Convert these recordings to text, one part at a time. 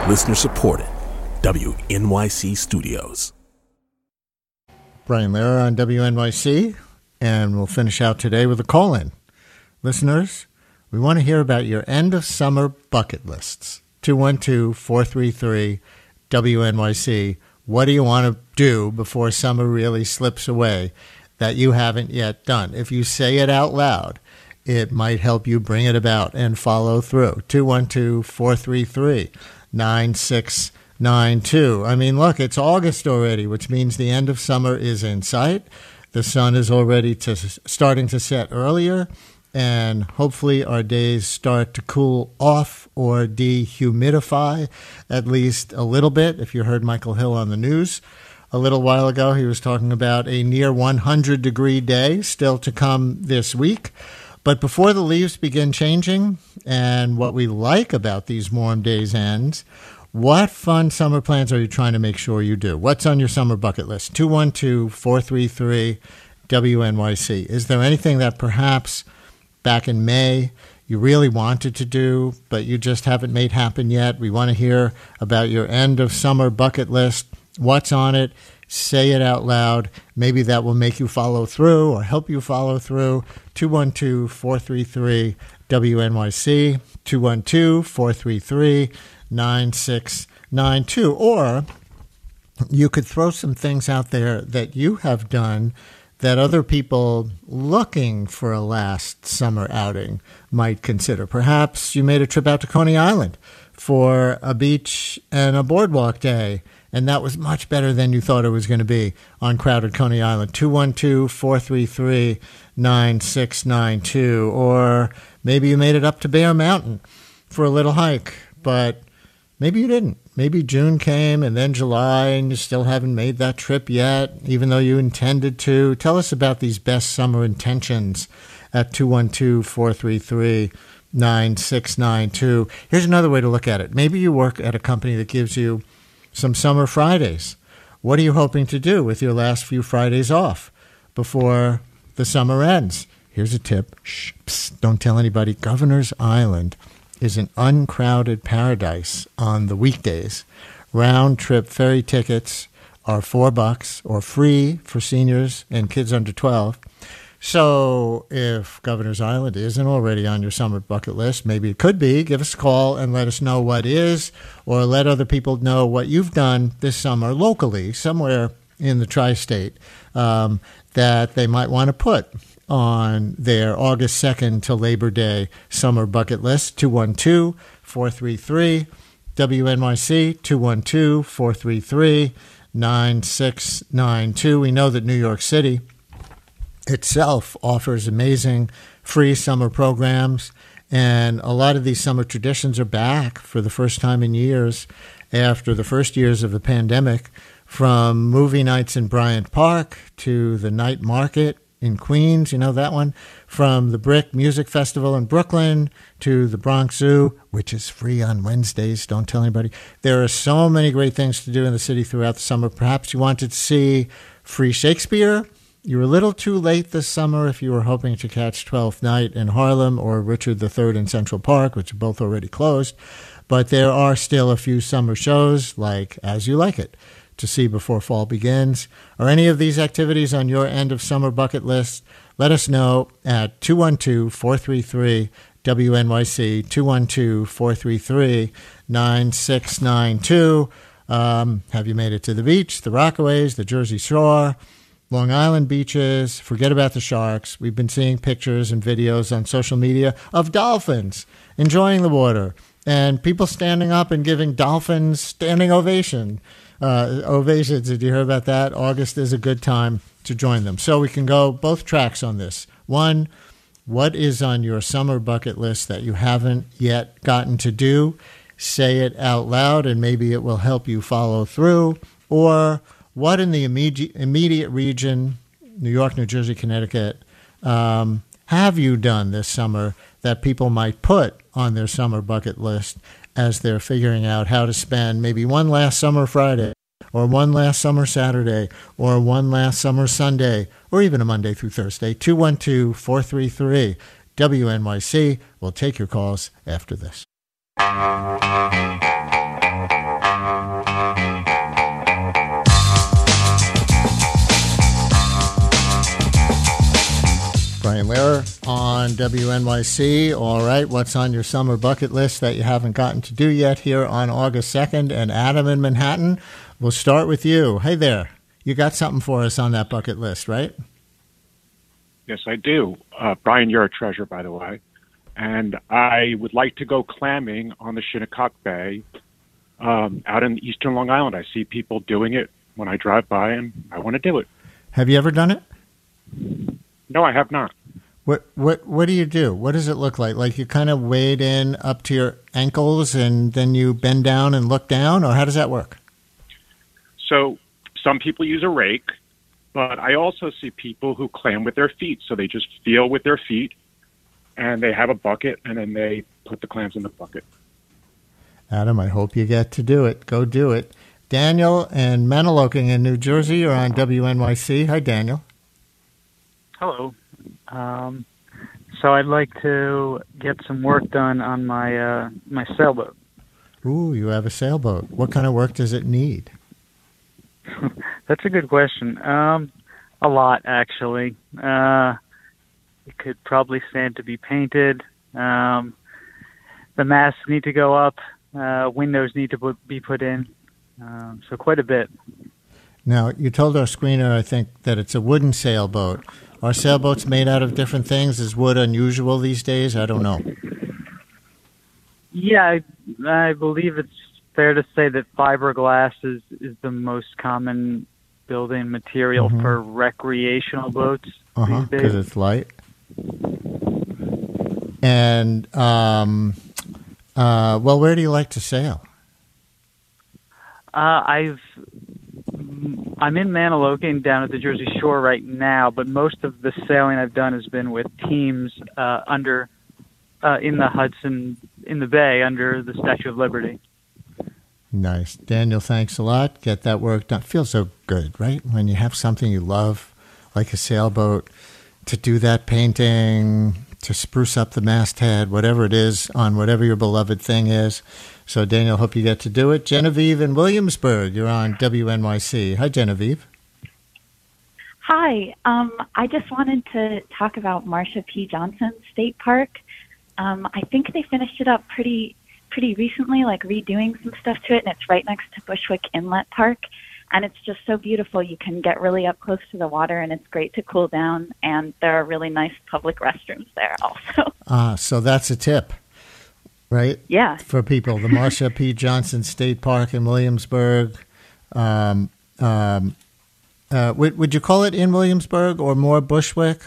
Listener supported. WNYC Studios. Brian Lehrer on WNYC, and we'll finish out today with a call-in. Listeners, we want to hear about your end-of-summer bucket lists. 212-433-WNYC. What do you want to do before summer really slips away that you haven't yet done? If you say it out loud, it might help you bring it about and follow through. 212-433-9692. I mean, look, it's August already, which means the end of summer is in sight. The sun is already starting to set earlier, and hopefully our days start to cool off or dehumidify at least a little bit. If you heard Michael Hill on the news a little while ago, he was talking about a near 100-degree day still to come this week. But before the leaves begin changing and what we like about these warm days ends, what fun summer plans are you trying to make sure you do? What's on your summer bucket list? 212-433-WNYC. Is there anything that perhaps back in May you really wanted to do, but you just haven't made happen yet? We want to hear about your end of summer bucket list. What's on it? Say it out loud. Maybe that will make you follow through or help you follow through. 212-433-WNYC, 212-433-9692. Or you could throw some things out there that you have done that other people looking for a last summer outing might consider. Perhaps you made a trip out to Coney Island for a beach and a boardwalk day, and that was much better than you thought it was going to be on crowded Coney Island. 212-433-9692. Or maybe you made it up to Bear Mountain for a little hike, but maybe you didn't. Maybe June came and then July, and you still haven't made that trip yet, even though you intended to. Tell us about these best summer intentions at 212-433-9692. Here's another way to look at it. Maybe you work at a company that gives you some summer Fridays. What are you hoping to do with your last few Fridays off before the summer ends? Here's a tip. Shh, psst, don't tell anybody. Governor's Island is an uncrowded paradise on the weekdays. Round-trip ferry tickets are $4 or free for seniors and kids under 12. So if Governor's Island isn't already on your summer bucket list, maybe it could be. Give us a call and let us know what is, or let other people know what you've done this summer locally, somewhere in the tri-state, that they might want to put on their August 2nd to Labor Day summer bucket list. 212-433-WNYC, 212-433-9692. We know that New York City itself offers amazing free summer programs, and a lot of these summer traditions are back for the first time in years after the first years of the pandemic, from movie nights in Bryant Park to the night market in Queens, you know that one, from the Brick Music Festival in Brooklyn to the Bronx Zoo, which is free on Wednesdays. Don't tell anybody. There are so many great things to do in the city throughout the summer. Perhaps you wanted to see free Shakespeare. You were a little too late this summer if you were hoping to catch Twelfth Night in Harlem or Richard III in Central Park, which are both already closed. But there are still a few summer shows like As You Like It to see before fall begins. Are any of these activities on your end of summer bucket list? Let us know at 212-433-WNYC, 212-433-9692. Have you made it to the beach, the Rockaways, the Jersey Shore, Long Island beaches? Forget about the sharks. We've been seeing pictures and videos on social media of dolphins enjoying the water and people standing up and giving dolphins standing ovations. Did you hear about that? August is a good time to join them. So we can go both tracks on this. One, what is on your summer bucket list that you haven't yet gotten to do? Say it out loud, and maybe it will help you follow through. Or what in the immediate region, New York, New Jersey, Connecticut, have you done this summer that people might put on their summer bucket list as they're figuring out how to spend maybe one last summer Friday, or one last summer Saturday, or one last summer Sunday, or even a Monday through Thursday? 212-433-WNYC. We'll take your calls after this. Brian Lehrer on WNYC. All right, what's on your summer bucket list that you haven't gotten to do yet here on August 2nd? And Adam in Manhattan, we'll start with you. Hey there. You got something for us on that bucket list, right? Yes, I do. Brian, you're a treasure, by the way. And I would like to go clamming on the Shinnecock Bay out in eastern Long Island. I see people doing it when I drive by, and I want to do it. Have you ever done it? No, I have not. What do you do? What does it look like? Like you kind of wade in up to your ankles and then you bend down and look down, or how does that work? So some people use a rake, but I also see people who clam with their feet. So they just feel with their feet, and they have a bucket, and then they put the clams in the bucket. Adam, I hope you get to do it. Go do it. Daniel and Maniloking in New Jersey are on WNYC. Hi, Daniel. Hello. So I'd like to get some work done on my my sailboat. Ooh, you have a sailboat. What kind of work does it need? That's a good question. A lot, actually. It could probably stand to be painted. The masts need to go up. Windows need to be put in. So quite a bit. Now, you told our screener, I think, that it's a wooden sailboat. Are sailboats made out of different things? Is wood unusual these days? I don't know. Yeah, I believe it's fair to say that fiberglass is the most common building material for recreational boats these days. Because it's light. And, well, where do you like to sail? I'm in Maniloking down at the Jersey Shore right now, but most of the sailing I've done has been with teams in the Hudson, in the Bay, under the Statue of Liberty. Nice. Daniel, thanks a lot. Get that work done. Feels so good, right? When you have something you love, like a sailboat, to do that painting, to spruce up the masthead, whatever it is, on whatever your beloved thing is. So, Daniel, hope you get to do it. Genevieve in Williamsburg, you're on WNYC. Hi, Genevieve. Hi. I just wanted to talk about Marsha P. Johnson State Park. I think they finished it up pretty recently, like redoing some stuff to it, and it's right next to Bushwick Inlet Park. And it's just so beautiful. You can get really up close to the water, and it's great to cool down. And there are really nice public restrooms there also. So that's a tip, right? Yeah. For people, the Marsha P. Johnson State Park in Williamsburg. Would you call it in Williamsburg or more Bushwick?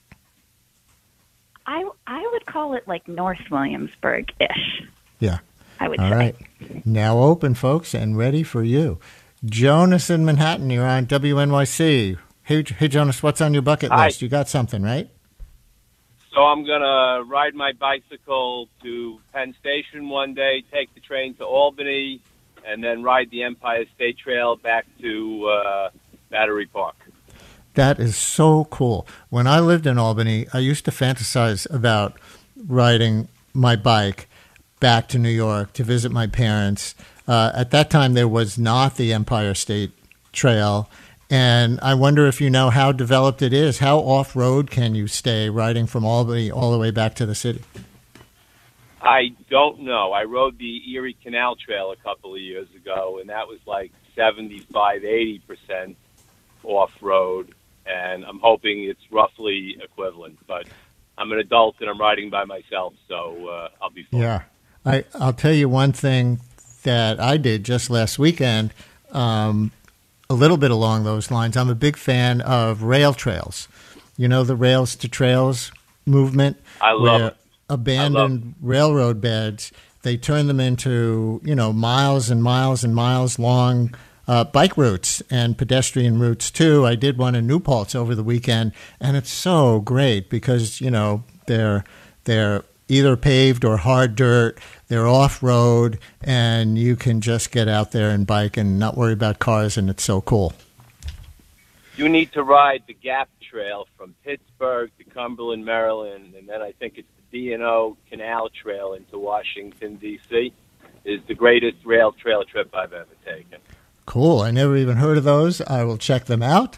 I would call it like North Williamsburg-ish. Yeah. I would say. All right. Now open, folks, and ready for you. Jonas in Manhattan, you're on WNYC. Hey, Jonas, what's on your bucket list? You got something, right? So I'm going to ride my bicycle to Penn Station one day, take the train to Albany, and then ride the Empire State Trail back to Battery Park. That is so cool. When I lived in Albany, I used to fantasize about riding my bike back to New York to visit my parents. At that time, there was not the Empire State Trail, and I wonder if you know how developed it is. How off-road can you stay riding from Albany all the way back to the city? I don't know. I rode the Erie Canal Trail a couple of years ago, and that was like 75-80% off-road, and I'm hoping it's roughly equivalent. But I'm an adult, and I'm riding by myself, so I'll be fine. Yeah. I'll tell you one thing that I did just last weekend, a little bit along those lines. I'm a big fan of rail trails. You know, the Rails to Trails movement? I love it. Abandoned railroad beds, they turn them into, miles and miles and miles long bike routes and pedestrian routes, too. I did one in New Paltz over the weekend, and it's so great because, they're either paved or hard dirt. They're off-road, and you can just get out there and bike and not worry about cars, and it's so cool. You need to ride the Gap Trail from Pittsburgh to Cumberland, Maryland, and then I think it's the D&O Canal Trail into Washington, D.C. is the greatest rail trail trip I've ever taken. Cool. I never even heard of those. I will check them out.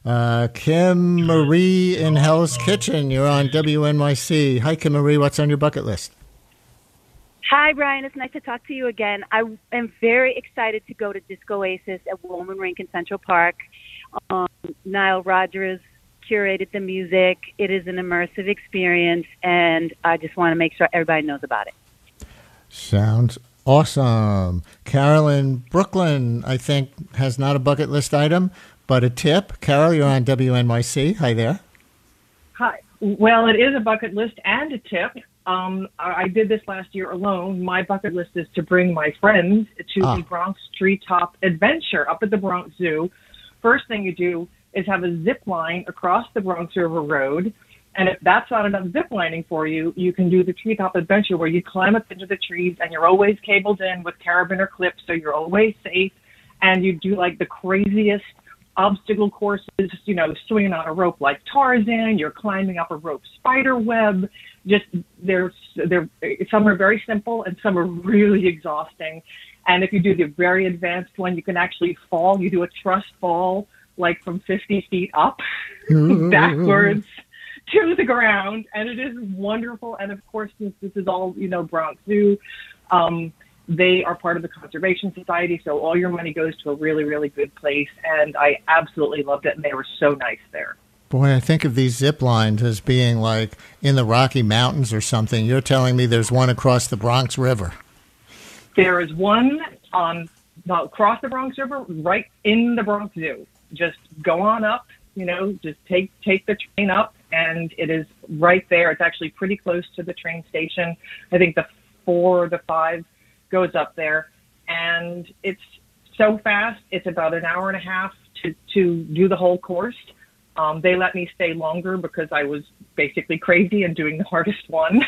Kim Marie in Hell's Kitchen. You're on WNYC. Hi, Kim Marie. What's on your bucket list? Hi, Brian. It's nice to talk to you again. I am very excited to go to Disco Oasis at Woolman Rink in Central Park. Nile Rodgers curated the music. It is an immersive experience, and I just want to make sure everybody knows about it. Sounds awesome. Carolyn Brooklyn, I think, has not a bucket list item, but a tip. Carol, you're on WNYC. Hi there. Hi. Well, it is a bucket list and a tip. I did this last year alone. My bucket list is to bring my friends to the Bronx Treetop Adventure up at the Bronx Zoo. First thing you do is have a zip line across the Bronx River Road. And if that's not enough zip lining for you, you can do the Treetop Adventure where you climb up into the trees and you're always cabled in with carabiner clips, so you're always safe. And you do like the craziest obstacle courses, you know, swinging on a rope like Tarzan. You're climbing up a rope spider web. Just they're some are very simple and some are really exhausting. And if you do the very advanced one, you can actually fall. You do a trust fall like from 50 feet up backwards to the ground, and it is wonderful. And of course, since this is all, you know, Bronx Zoo, they are part of the Conservation Society, so all your money goes to a really, really good place, and I absolutely loved it, and they were so nice there. Boy, I think of these zip lines as being like in the Rocky Mountains or something. You're telling me there's one across the Bronx River. There is one across the Bronx River, right in the Bronx Zoo. Just go on up, you know, just take the train up, and it is right there. It's actually pretty close to the train station. I think the 4 or the 5 goes up there, and it's so fast. It's about an hour and a half to do the whole course. They let me stay longer because I was basically crazy and doing the hardest one.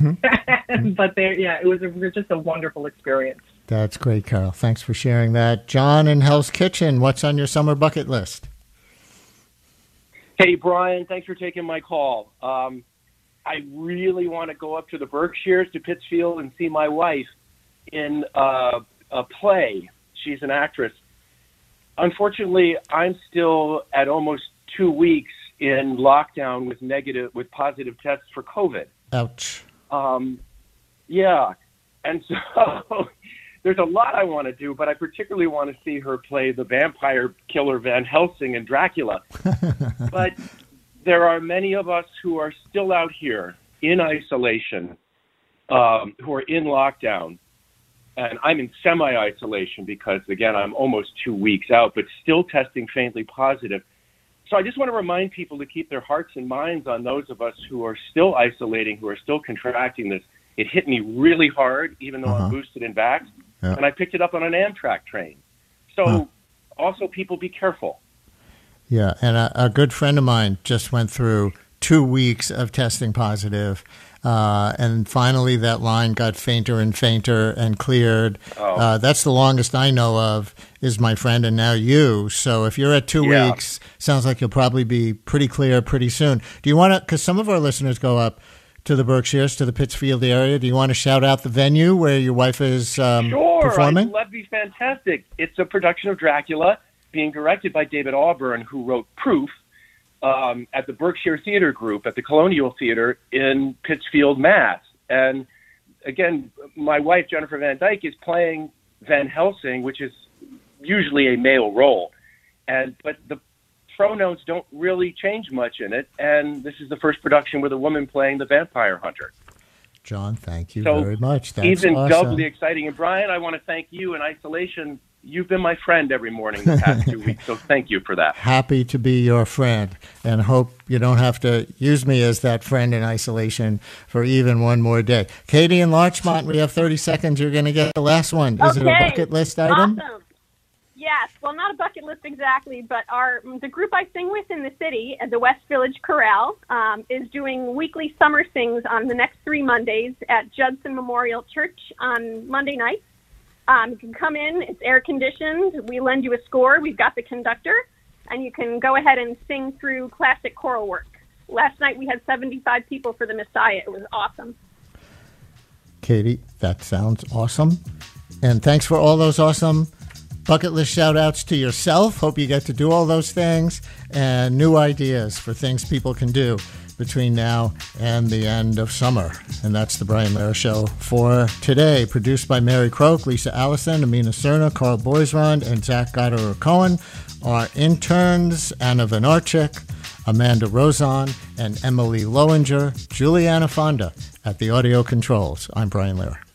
But it was just a wonderful experience. That's great, Carol. Thanks for sharing that. John in Hell's Kitchen, what's on your summer bucket list? Hey, Brian, thanks for taking my call. I really want to go up to the Berkshires, to Pittsfield, and see my wife in a play. She's an actress. Unfortunately, I'm still at almost 2 weeks in lockdown with positive tests for COVID. Ouch. Yeah. And so there's a lot I want to do, but I particularly want to see her play the vampire killer Van Helsing in Dracula. But there are many of us who are still out here in isolation, who are in lockdown. And I'm in semi-isolation because, again, I'm almost 2 weeks out, but still testing faintly positive. So I just want to remind people to keep their hearts and minds on those of us who are still isolating, who are still contracting this. It hit me really hard, even though I'm boosted and vaxxed, and I picked it up on an Amtrak train. So also, people, be careful. Yeah, and a good friend of mine just went through 2 weeks of testing positive, and finally that line got fainter and fainter and cleared. That's the longest I know of, is my friend, and now you. So if you're at 2 weeks, sounds like you'll probably be pretty clear pretty soon. Do you want to, because some of our listeners go up to the Berkshires, to the Pittsfield area, do you want to shout out the venue where your wife is performing? Sure, that'd be fantastic. It's a production of Dracula being directed by David Auburn, who wrote Proof, at the Berkshire Theater Group at the Colonial Theater in Pittsfield, Mass. And again, my wife, Jennifer Van Dyke, is playing Van Helsing, which is usually a male role. But the pronouns don't really change much in it. And this is the first production with a woman playing the vampire hunter. John, thank you very much. That's even awesome. Doubly exciting. And Brian, I want to thank you in isolation. You've been my friend every morning the past 2 weeks, so thank you for that. Happy to be your friend, and hope you don't have to use me as that friend in isolation for even one more day. Katie in Larchmont, we have 30 seconds. You're going to get the last one. Is it a bucket list item? Awesome. Yes. Well, not a bucket list exactly, but the group I sing with in the city at the West Village Chorale is doing weekly summer sings on the next 3 Mondays at Judson Memorial Church on Monday nights. You can come in. It's air conditioned. We lend you a score. We've got the conductor, and you can go ahead and sing through classic choral work. Last night we had 75 people for the Messiah. It was awesome. Katie, that sounds awesome. And thanks for all those awesome bucket list shout outs to yourself. Hope you get to do all those things and new ideas for things people can do between now and the end of summer. And that's the Brian Lehrer Show for today. Produced by Mary Croak, Lisa Allison, Amina Cerna, Carl Boisrond, and Zach Goddard-Cohen. Our interns, Anna Vanarchik, Amanda Rozon, and Emily Lowinger. Juliana Fonda at the audio controls. I'm Brian Lehrer.